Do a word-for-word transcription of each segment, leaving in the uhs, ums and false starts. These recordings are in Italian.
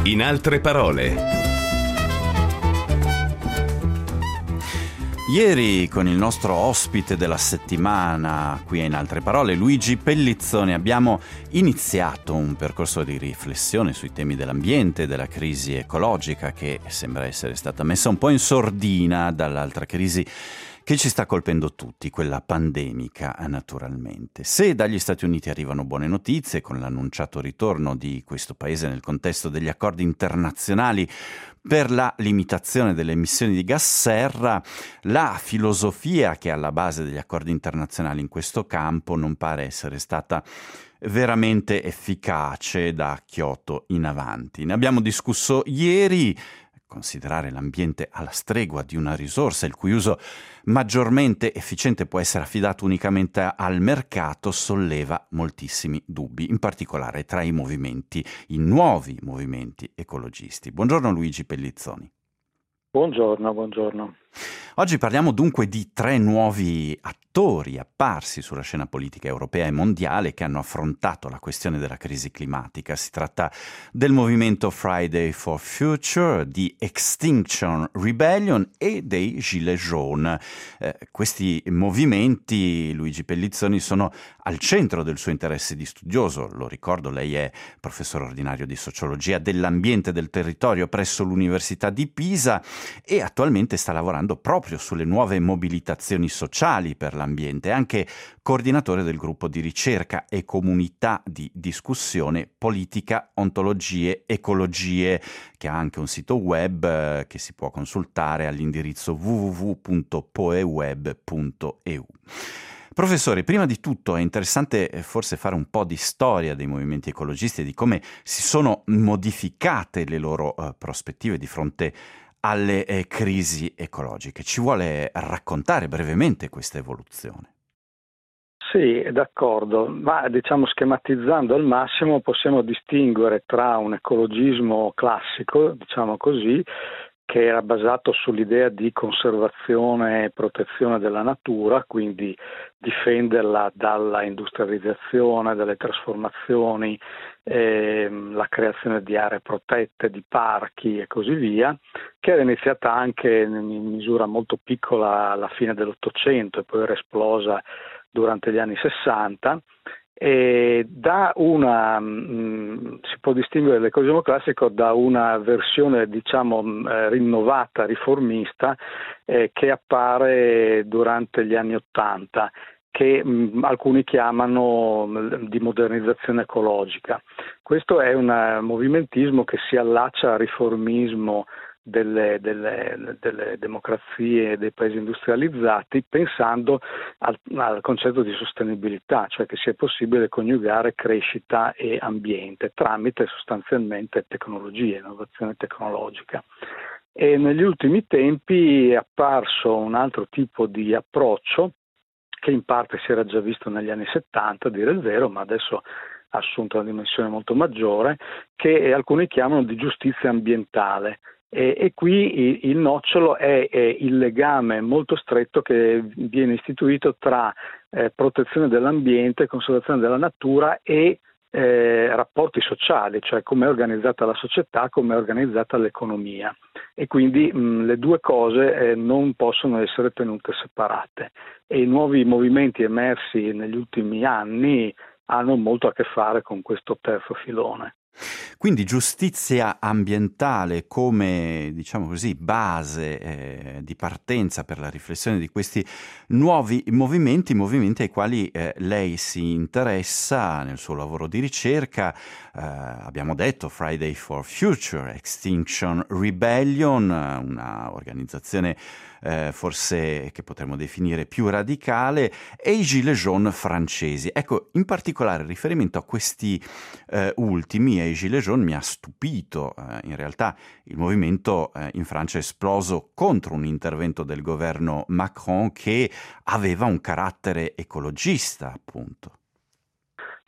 In altre parole. Ieri con il nostro ospite della settimana, qui a In altre parole, Luigi Pellizzoni, abbiamo iniziato un percorso di riflessione sui temi dell'ambiente e della crisi ecologica che sembra essere stata messa un po' in sordina dall'altra crisi che ci sta colpendo tutti, quella pandemica naturalmente. Se dagli Stati Uniti arrivano buone notizie con l'annunciato ritorno di questo paese nel contesto degli accordi internazionali per la limitazione delle emissioni di gas serra, la filosofia che è alla base degli accordi internazionali in questo campo non pare essere stata veramente efficace da Kyoto in avanti. Ne abbiamo discusso ieri. Considerare l'ambiente alla stregua di una risorsa il cui uso maggiormente efficiente può essere affidato unicamente al mercato solleva moltissimi dubbi, in particolare tra i movimenti, i nuovi movimenti ecologisti. Buongiorno Luigi Pellizzoni. Buongiorno, buongiorno. Oggi parliamo dunque di tre nuovi attori apparsi sulla scena politica europea e mondiale che hanno affrontato la questione della crisi climatica. Si tratta del movimento Friday for Future, di Extinction Rebellion e dei Gilets Jaunes. Eh, questi movimenti, Luigi Pellizzoni, sono al centro del suo interesse di studioso. Lo ricordo, lei è professore ordinario di sociologia dell'ambiente e del territorio presso l'Università di Pisa e attualmente sta lavorando proprio sulle nuove mobilitazioni sociali per l'ambiente, anche coordinatore del gruppo di ricerca e comunità di discussione Politica, Ontologie, Ecologie, che ha anche un sito web eh, che si può consultare all'indirizzo w w w punto poeweb punto e u. Professore, prima di tutto è interessante forse fare un po' di storia dei movimenti ecologisti e di come si sono modificate le loro uh, prospettive di fronte alle eh, crisi ecologiche. Ci vuole raccontare brevemente questa evoluzione? Sì, d'accordo, ma diciamo schematizzando al massimo possiamo distinguere tra un ecologismo classico, diciamo così, che era basato sull'idea di conservazione e protezione della natura, quindi difenderla dalla industrializzazione, dalle trasformazioni, ehm, la creazione di aree protette, di parchi e così via, che era iniziata anche in misura molto piccola alla fine dell'Ottocento e poi era esplosa durante gli anni Sessanta. E da una mh, si può distinguere l'ecologismo classico da una versione diciamo mh, rinnovata, riformista, eh, che appare durante gli anni Ottanta, che mh, alcuni chiamano mh, di modernizzazione ecologica. Questo è un uh, movimentismo che si allaccia al riformismo Delle, delle, delle democrazie e dei paesi industrializzati, pensando al, al concetto di sostenibilità, cioè che sia possibile coniugare crescita e ambiente tramite sostanzialmente tecnologie, innovazione tecnologica. E negli ultimi tempi è apparso un altro tipo di approccio che in parte si era già visto negli anni settanta, a dire il vero, ma adesso ha assunto una dimensione molto maggiore, che alcuni chiamano di giustizia ambientale. E, e qui il nocciolo è, è il legame molto stretto che viene istituito tra eh, protezione dell'ambiente, conservazione della natura e eh, rapporti sociali, cioè come è organizzata la società, come è organizzata l'economia. E quindi mh, le due cose eh, non possono essere tenute separate. E i nuovi movimenti emersi negli ultimi anni hanno molto a che fare con questo terzo filone. Quindi giustizia ambientale come, diciamo così, base eh, di partenza per la riflessione di questi nuovi movimenti, movimenti ai quali eh, lei si interessa nel suo lavoro di ricerca. Eh, abbiamo detto Friday for Future, Extinction Rebellion, una organizzazione eh, forse che potremmo definire più radicale, e i Gilets Jaunes francesi. Ecco, in particolare il riferimento a questi eh, ultimi, ai Gilets Jaunes, mi ha stupito. Eh, in realtà il movimento eh, in Francia è esploso contro un intervento del governo Macron che aveva un carattere ecologista, appunto.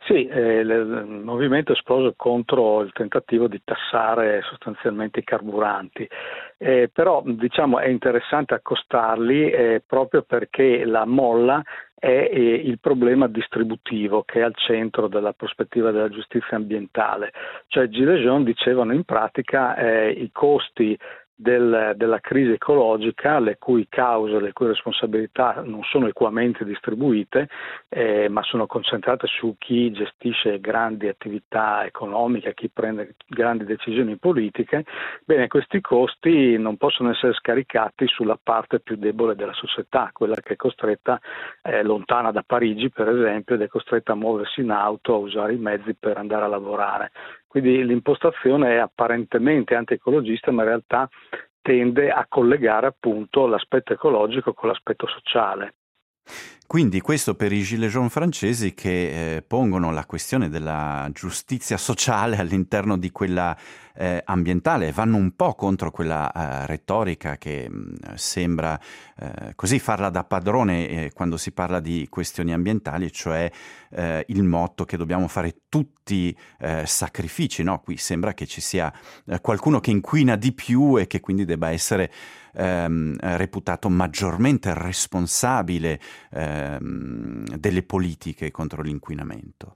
Sì, eh, il movimento è esploso contro il tentativo di tassare sostanzialmente i carburanti, eh, però diciamo è interessante accostarli eh, proprio perché la molla è eh, il problema distributivo che è al centro della prospettiva della giustizia ambientale, cioè i Gilets jaunes dicevano in pratica eh, i costi Del, della crisi ecologica, le cui cause, le cui responsabilità non sono equamente distribuite, eh, ma sono concentrate su chi gestisce grandi attività economiche, chi prende grandi decisioni politiche. Bene, questi costi non possono essere scaricati sulla parte più debole della società, quella che è costretta, eh, lontana da Parigi per esempio, ed è costretta a muoversi in auto, a usare i mezzi per andare a lavorare. Quindi l'impostazione è apparentemente antiecologista, ma in realtà tende a collegare appunto l'aspetto ecologico con l'aspetto sociale. Quindi questo per i Gilets jaunes francesi che eh, pongono la questione della giustizia sociale all'interno di quella eh, ambientale, vanno un po' contro quella eh, retorica che mh, sembra eh, così farla da padrone eh, quando si parla di questioni ambientali, cioè eh, il motto che dobbiamo fare tutti eh, sacrifici, no? Qui sembra che ci sia eh, qualcuno che inquina di più e che quindi debba essere ehm, reputato maggiormente responsabile ehm, delle politiche contro l'inquinamento.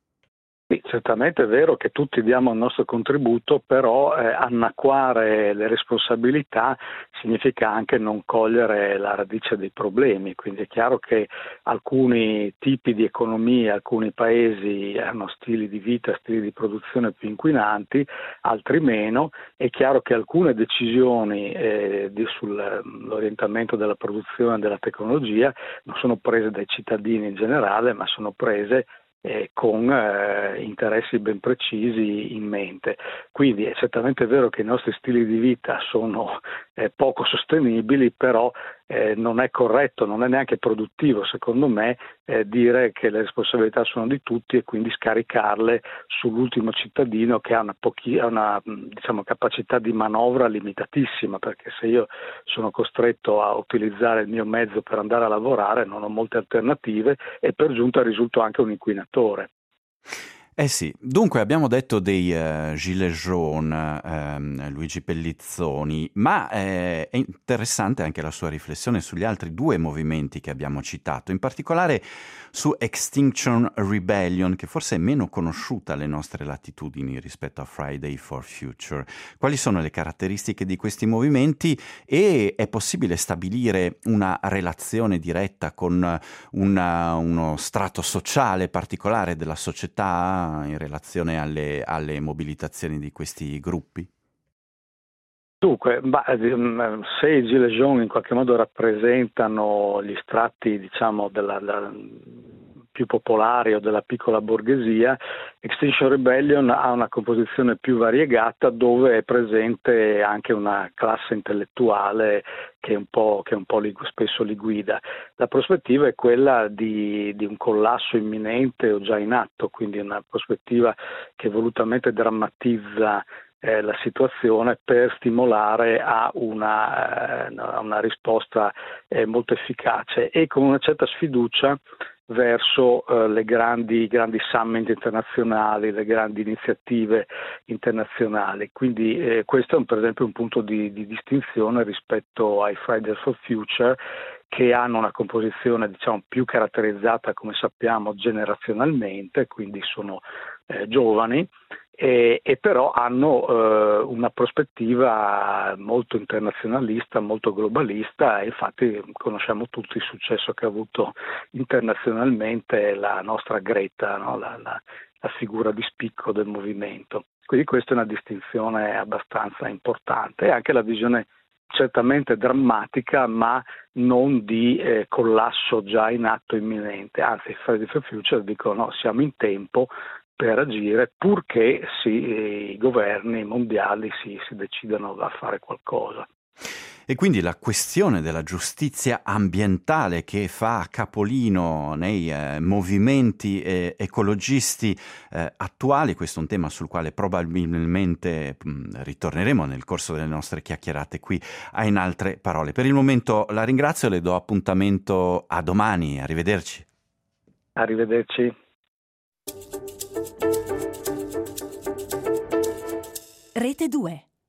Sì, certamente è vero che tutti diamo il nostro contributo, però eh, annacquare le responsabilità significa anche non cogliere la radice dei problemi, quindi è chiaro che alcuni tipi di economie, alcuni paesi hanno stili di vita, stili di produzione più inquinanti, altri meno, è chiaro che alcune decisioni eh, di, sull'orientamento della produzione e della tecnologia non sono prese dai cittadini in generale, ma sono prese Eh, con eh, interessi ben precisi in mente. Quindi è certamente vero che i nostri stili di vita sono eh, poco sostenibili, però eh, non è corretto, non è neanche produttivo secondo me eh, dire che le responsabilità sono di tutti e quindi scaricarle sull'ultimo cittadino che ha una, pochi, ha una diciamo, capacità di manovra limitatissima, perché se io sono costretto a utilizzare il mio mezzo per andare a lavorare non ho molte alternative e per giunta risulto anche un inquinatore. Eh sì, dunque abbiamo detto dei uh, Gilets jaunes, ehm, Luigi Pellizzoni, ma eh, è interessante anche la sua riflessione sugli altri due movimenti che abbiamo citato, in particolare su Extinction Rebellion, che forse è meno conosciuta alle nostre latitudini rispetto a Friday for Future. Quali sono le caratteristiche di questi movimenti e è possibile stabilire una relazione diretta con una, uno strato sociale particolare della società in relazione alle, alle mobilitazioni di questi gruppi? Dunque, bah, se i Gilets jaunes in qualche modo rappresentano gli strati, diciamo, della, della, più popolari o della piccola borghesia, Extinction Rebellion ha una composizione più variegata dove è presente anche una classe intellettuale che un po', che un po' li, spesso li guida. La prospettiva è quella di, di un collasso imminente o già in atto, quindi una prospettiva che volutamente drammatizza Eh, la situazione per stimolare a una, eh, a una risposta eh, molto efficace e con una certa sfiducia verso eh, le grandi, grandi summit internazionali, le grandi iniziative internazionali. Quindi eh, questo è un, per esempio un punto di, di distinzione rispetto ai Fridays for Future, che hanno una composizione diciamo più caratterizzata, come sappiamo, generazionalmente, quindi sono eh, giovani, e, e però hanno eh, una prospettiva molto internazionalista, molto globalista, e infatti conosciamo tutti il successo che ha avuto internazionalmente la nostra Greta, no? la, la, la figura di spicco del movimento. Quindi questa è una distinzione abbastanza importante e anche la visione certamente drammatica, ma non di eh, collasso già in atto imminente. Anzi, i Fridays for Future dicono no, siamo in tempo per agire purché sì, i governi mondiali si, si decidano a fare qualcosa. E quindi la questione della giustizia ambientale che fa capolino nei eh, movimenti eh, ecologisti eh, attuali, questo è un tema sul quale probabilmente mh, ritorneremo nel corso delle nostre chiacchierate qui a In Altre Parole. Per il momento la ringrazio e le do appuntamento a domani. Arrivederci. Arrivederci. Rete due.